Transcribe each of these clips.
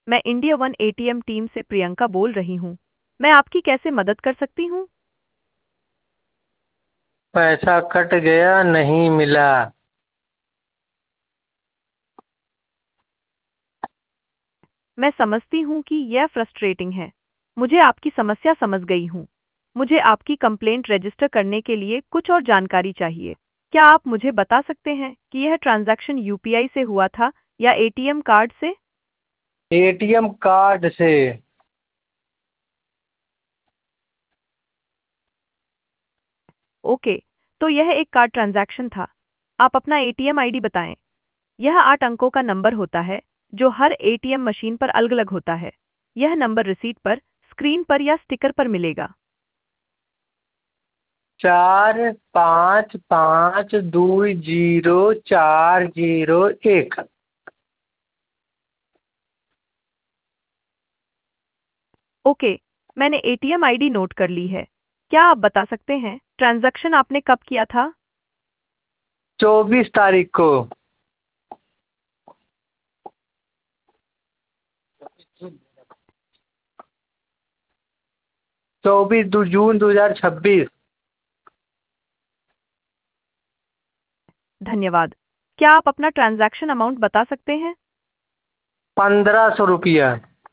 मैं India One ATM team से प्रियंका बोल रही हूँ। मैं आपकी कैसे मदद कर सकती हूँ? पैसा कट गया, नहीं मिला। मैं समझती हूँ कि यह फ्रस्ट्रेटिंग है। मुझे आपकी समस्या समझ गई हूँ। मुझे आपकी कंप्लेंट रजिस्टर करने के लिए कुछ और जानकारी चाहिए। क्या आप मुझे बता सकते हैं कि यह ट्रांजैक्शन यूपीआई से हुआ था या एटीएम कार्ड से? एटीएम कार्ड से। ओके, तो यह एक कार्ड ट्रांजैक्शन था। आप अपना एटीएम आईडी बताएं। यह 8 अंकों का नंबर होता है जो हर एटीएम मशीन पर अलग-अलग होता है। यह नंबर रिसीट पर, स्क्रीन पर या स्टिकर पर मिलेगा। 45520401। ओके, मैंने एटीएम आईडी नोट कर ली है। क्या आप बता सकते हैं ट्रांजैक्शन आपने कब किया था? 24 तारीख को। 24 जून 2026। धन्यवाद। क्या आप अपना ट्रांजैक्शन अमाउंट बता सकते हैं? 1500 रुपया।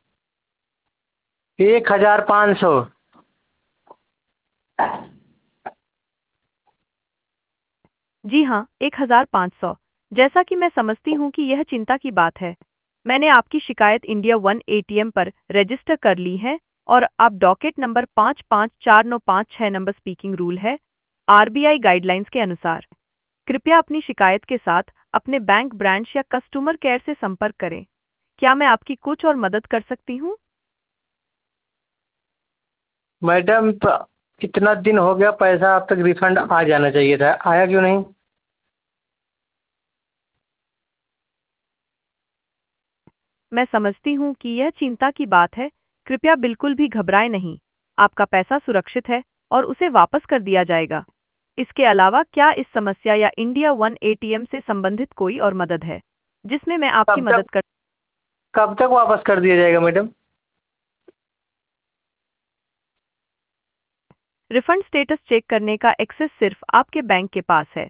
1500। जी हाँ, 1500। जैसा कि मैं समझती हूँ कि यह चिंता की बात है। मैंने आपकी शिकायत इंडिया वन एटीएम पर रजिस्टर कर ली है और आप docket number 554956 number speaking rule है, आरबीआई गाइडलाइंस के अनुसार। कृपया अपनी शिकायत के साथ अपने बैंक ब्रांच या कस्टमर केयर से संपर्क करें। क्या मैं आपकी कुछ और मदद कर सकती हूँ? मैडम, कितना दिन हो गया, पैसा अब तक रिफंड आ जाना चाहिए था, आया क्यों नहीं? मैं समझती हूँ कि यह चिंता की बात है। कृपया बिल्कुल भी घबराएं नहीं। आपका पैसा सुरक्षित है और उसे वापस कर दिया जाएगा। इसके अलावा क्या इस समस्या या इंडिया वन एटीएम से संबंधित कोई और मदद है जिसमें मैं आपकी कब तक मदद कर? कब तक वापस कर दिया जाएगा मैडम? रिफंड स्टेटस चेक करने का एक्सेस सिर्फ आपके बैंक के पास है।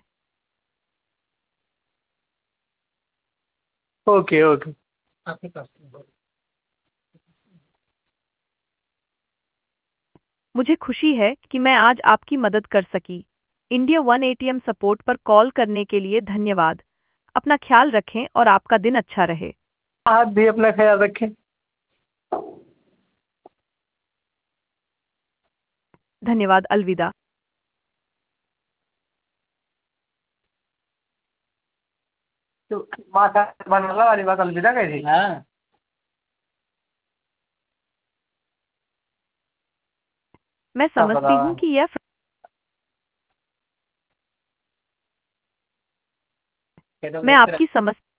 Okay okay. आपके पास। मुझे खुशी है कि मैं आज आपकी मदद कर सकी। इंडिया वन एटीएम सपोर्ट पर कॉल करने के लिए धन्यवाद। अपना ख्याल रखें और आपका दिन अच्छा रहे। आप भी अपना ख्याल रखें। धन्यवाद, अलविदा। तो माता बनला वाली बात अलविदा कह दी। हाँ। मैं क्या समझती पता। हूँ कि यह ये तो मैं व्यस्त आपकी समस्या